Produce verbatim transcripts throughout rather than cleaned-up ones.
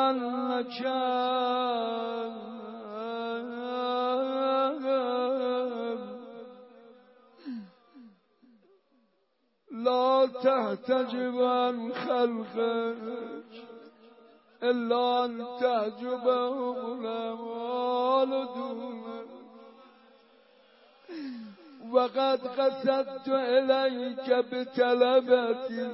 انک لا تحتجب عن خلقك الا ان تحجبهم الاعمال دونك وقد قصدت الیک بطلبتی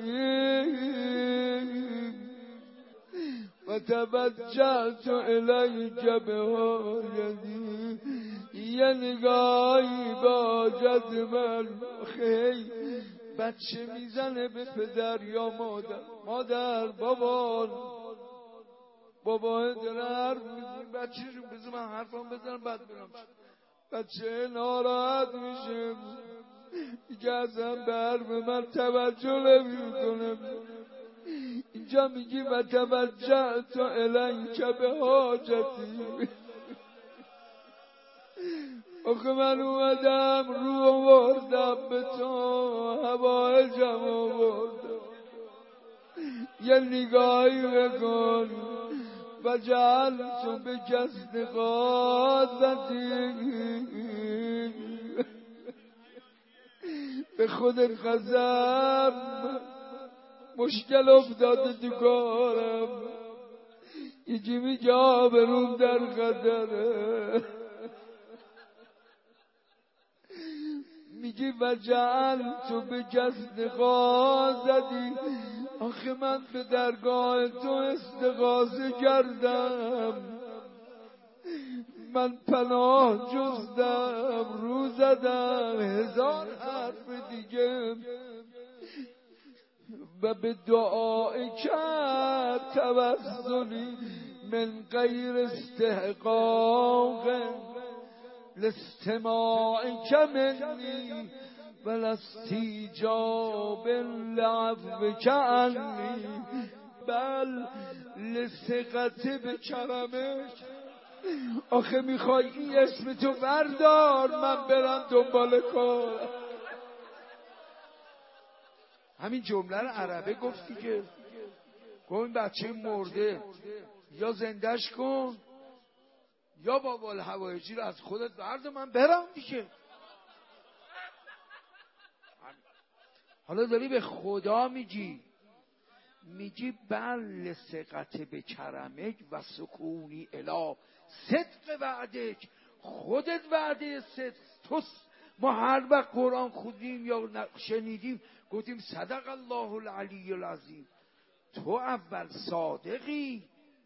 وتوجهت الیک بحاجتی. یه نگاهی به حاجت من. خیلی بچه میزنه به پدر یا مادر، مادر بابا بابا داره حرف میزنه، بچه جون بذار من حرفم بزنم بعد برم. بچه ناراحت میشه، میگه ازم به حرف من توجه نمی کنم. اینجا میگی و توجه تو الیک به حاجتی. آخه من اومدم رو آوردم به تو، حوایجم آوردم، یه نگاهی بکن. و جعلت به کسد قاضتی، به خودت خزم مشکل افتاده تو کارم، یکی میگه آبروم در خطره، میگی و جعلت به کسد قاضتی. آخه من به درگاه تو استغاثه کردم، من پناه جستم، رو زدم، هزار حرف دیگه و به دعای کرد توسلی من غیر استحقاق لاستماع منی و لاستیجاب لعفو عنی بل لثقت به کرمش. آخه میخوای این اسم تو بردار من برم دنبال کار. همین جمله رو عربه گفتی که گفت بچه مرده یا زندش کن یا بابا الحوایجی رو از خودت برد من برم دیگه. حالا داری به خدا میگی، میگی بل ثقت به کرمک و سکونی الی صدق وعدک. خودت وعده صدق تو. ما هر وقت قرآن خوندیم یا شنیدیم گفتیم صدق الله العلی العظیم. تو اول صادقی.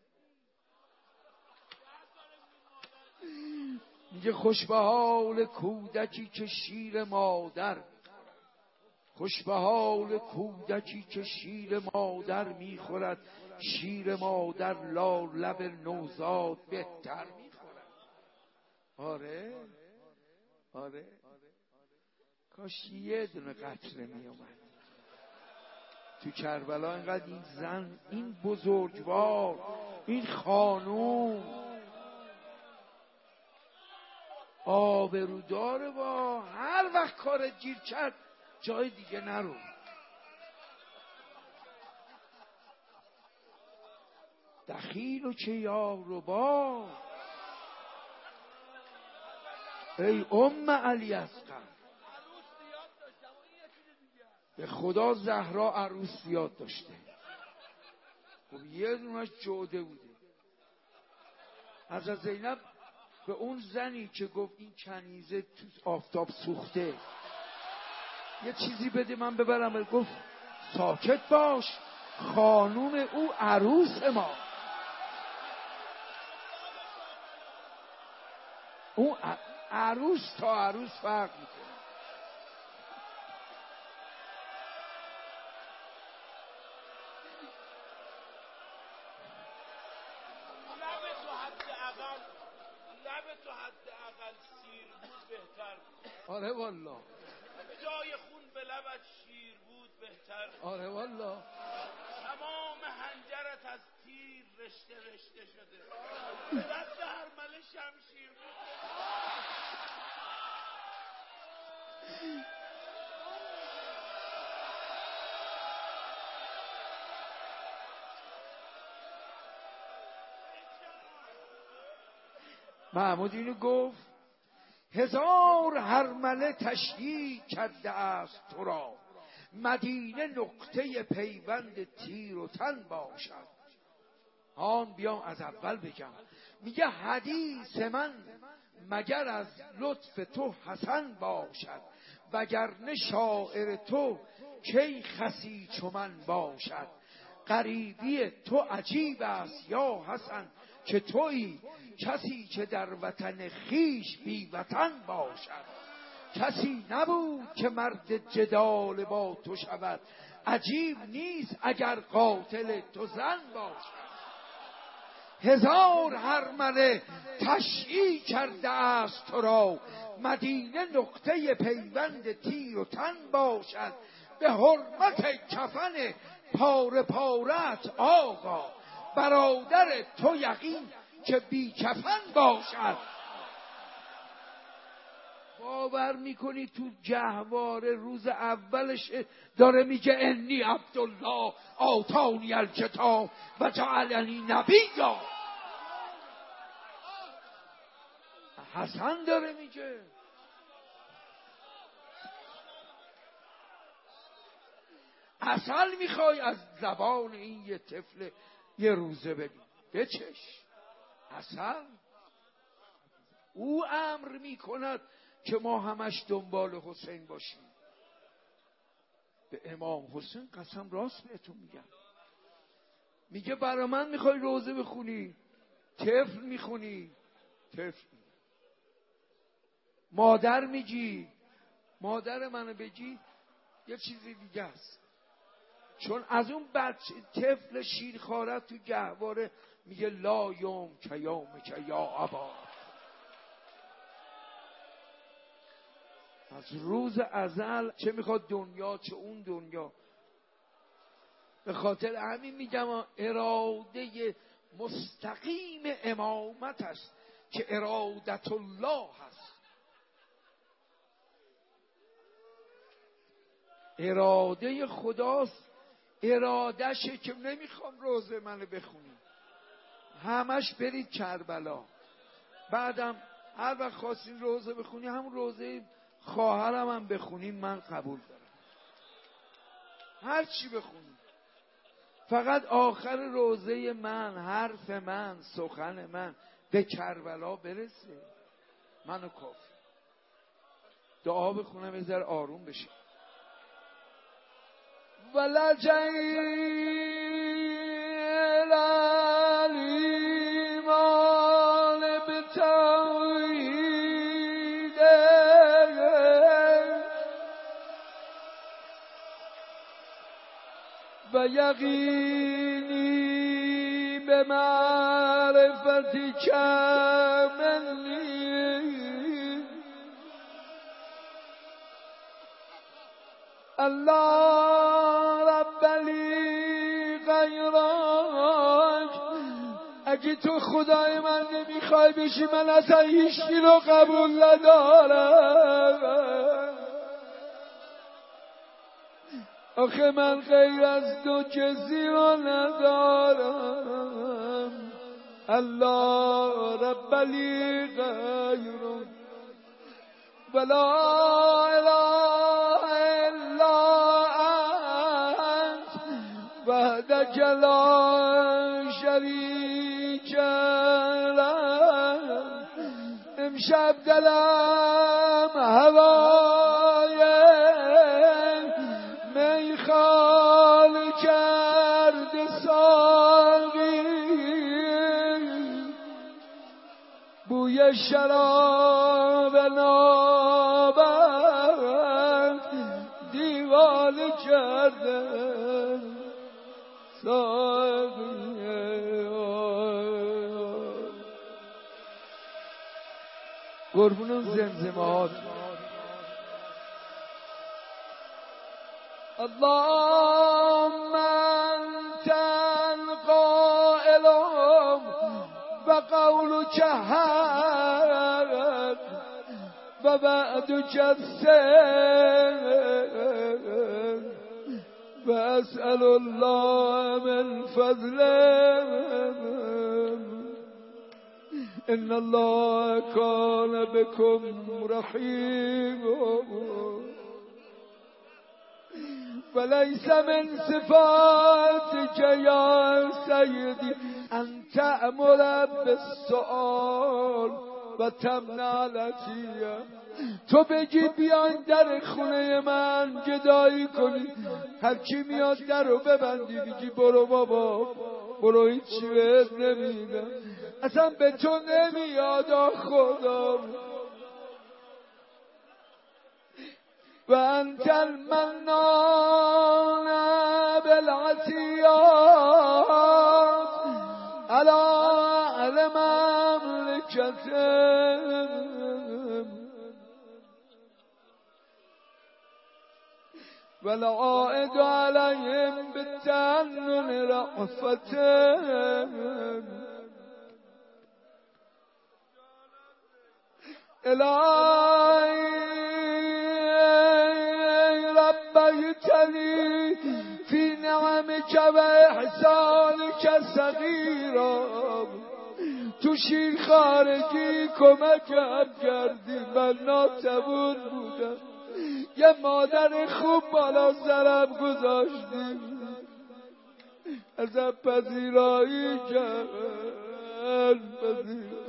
میگه خوش به حال کودکی که شیر مادر، خوش به حال کودکی که شیر مادر میخورد، شیر مادر لا لب نوزاد بهتر میخورد. آره آره کاش یه دونه قطره میومد تو کربلا. اینقدر این زن، این بزرگوار، این خانوم آبروداره، با هر وقت کارت گیر کرد جای دیگه نرو. دخیل و چه یار و با ای ام علی اصغر. به خدا زهرا عروس زیاد داشته. خب یه دونش جوده بوده. حضرت زینب به اون زنی که گفت این کنیزه تو آفتاب سوخته یه چیزی بده من ببرم، گفت ساکت باش، خانوم او عروس ما. اون عروس تا عروس فرق میکنه. آره والله جای خون به لبت شیر بود بهتر. آره والله تمام حنجرت از تیر رشته رشته شده، به دست هرمله شمشیر بود. محمود اینو گفت هزار هرمله تشییع کرده است تو را، مدینه نقطه پیوند تیر و تن باشد. آن بیام از اول بگم. میگه حدیث من مگر از لطف تو حسن باشد، وگرنه شاعر تو کی خسی چو من باشد. غریبی تو عجیب است یا حسن، که تویی کسی که در وطن خیش بی وطن باشد. کسی نبود که مرد جدال با تو شود، عجیب نیست اگر قاتل تو زن باشد. هزار هرمله تشییع کرده است تو را، مدینه نقطه پیوند تیر و تن باشد. به حرمت کفن پاره پارت آقا، برادر تو یقین که بی کفن باشد. باور میکنی تو جهواره روز اولش داره میگه انی عبدالله آتانی الکتاب و جعلنی نبیا. حسن داره میگه. اصل میخوای از زبان این یه طفل یه روزه بگی بچش. اصل او امر میکند که ما همش دنبال حسین باشیم. به امام حسین قسم راست بهتون میگم. میگه برای من میخوای روزه بخونی، طفل میخونی، طفل مادر میگی، مادر منو بگی یه چیزی دیگه است. چون از اون بچه طفل شیرخواره تو گهواره میگه لا یوم که یوم که یا ابا. از روز ازل چه میخواد دنیا چه اون دنیا. به خاطر همین میگم اراده مستقیم امامت است که ارادت الله هست. اراده خداست، ارادشه که نمیخوام روزه منو بخونی، همش برید کربلا. بعدم هر وقت خواستین روزه بخونی همون روزه خواهرم هم بخونین من قبول دارم، هر چی بخونی. فقط آخر روزه من، حرف من، سخن من به کربلا برسه، منو کافی. دعا بخونم یه ذره آروم بشه. ولجیل الایمان بتوحید و یقینی به معرفتی کاملی. الله رب لی غیرک. اگه تو خدای من نمیخوای بشی من اصلا هیچی رو قبول ندارم. آخه من غیر از تو کسی رو ندارم. الله رب لی غیرک ولا اله الا انت وحدک لا شریک لک. امشب دلم هوای میخال کرد ساقی، بوی شراب نابرد دیوانه کرده ساقی. قربون اون زمزمات. اللهم انت القائل و قولك حق و وعدك السر و اسأل الله من فضله. ان الله کان بكم رحیما وليس من صفاتك يا سيدي ان تأمر بالسؤال و تمنع العطیه. تو بگی بیاین در خونه من گدایی کنی، هر کی میاد در رو ببندی بگی برو بابا برو، هیچی بهت نمیدم، اصلا به تو نمیاد خدا. و انت المنان بالعطیات علی اهل مملکتهم والعائد عليهم بالتأنن رأفتهم. إلهي ربيتني في نعمك وإحسانك صغيرا، تو شیر خارگی کمکم کردی، من ناتوان بودم، یه مادر خوب بالا سرم گذاشتی، ازم پذیرایی کرد پذیرایی.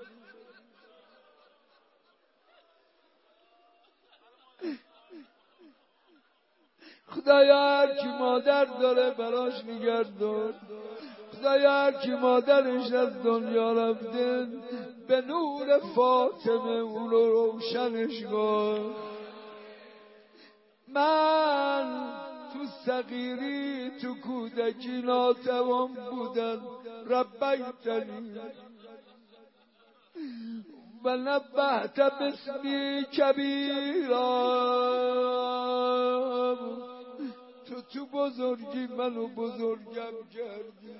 خدایا هر کی مادر داره براش نگردار، خدایا هر کی مادرش از دنیا رفته به نور فاطمه او رو روشنش کن. من تو صغیری تو کودکی ناتوان بودن، ربیتنی و نبهت باسمی کبیرا، تو تو بزرگی منو بزرگم کردی.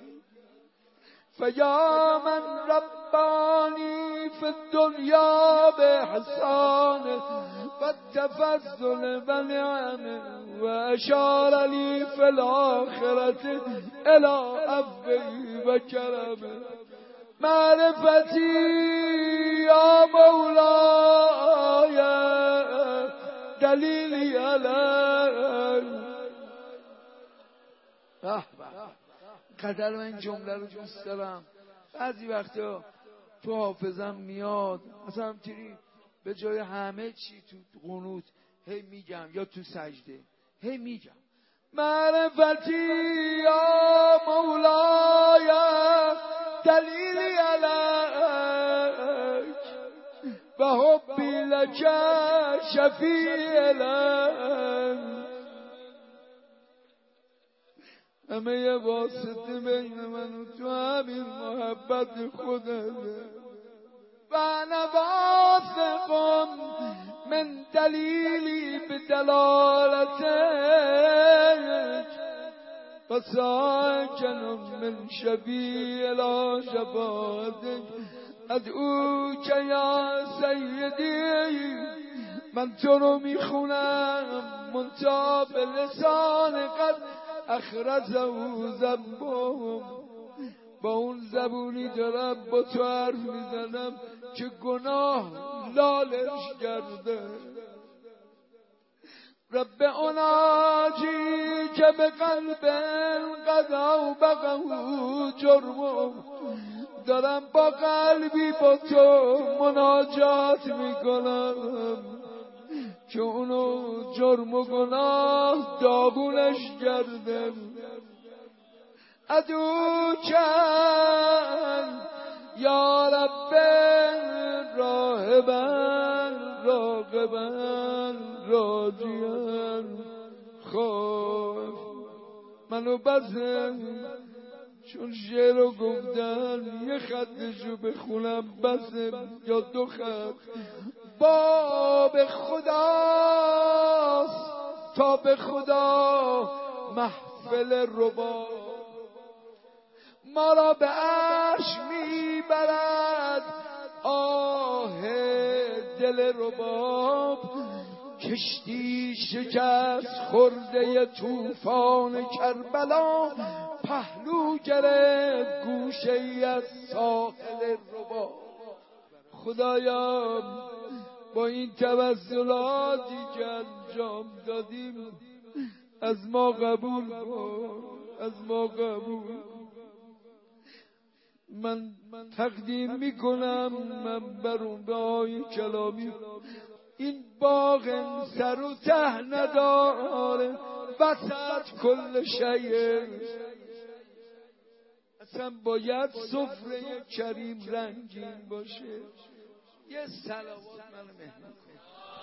فیا من ربانی فی الدنیا بإحسان و تفضل و نعمه و اشار لی فی الاخرت الی عفوی و کرمه. معرفتی یا مولای دلیلی علی. قدر من این جمله رو دوست دارم. بعضی وقتا تو حافظم میاد مثلا تیری به جای همه چی تو قنوت هی میگم یا تو سجده هی میگم معرفتی یا مولای دلیلی علیک و حبی لک شفیع لک. همه یه واسطه بین من و تو همین محبت خودمه. و انا واثق من دلیلی به دلالتک و ساکن من شبیه لا شفاعتک ادعوک یا سیدی. من تو رو میخونم منتها به لسان قد اخرزه و زبهم، با اون زبونی دارم با تو حرف میزنم که گناه لالش کرده. رب اناجی که به قلب قضا و بقهو جرمم، دارم با قلبی با تو مناجات میکنم که اونو جرم و گناه داغونش کردم. ادو کن یا رب راهبن راغبن راجین خوف منو بزن، چون شعر رو گفتن یه خطشو بخونم بزن یا دو خط. باب خداست تا به خدا محفل رباب، ما را به عرش میبرد آه دل رباب. کشتی شکست خورده طوفان کربلا، پهلو گرفت گوشه ای از ساحل رباب. خدایا با این توسلاتی که انجام دادیم از ما قبول کن، از ما قبول کن. من تقدیم میکنم من بر اون دعای کلامی این باغ سر و ته نداره وسط کل شیء اصلا باید سفره کریم رنگین باشه. یه صلوات من مهمان کن.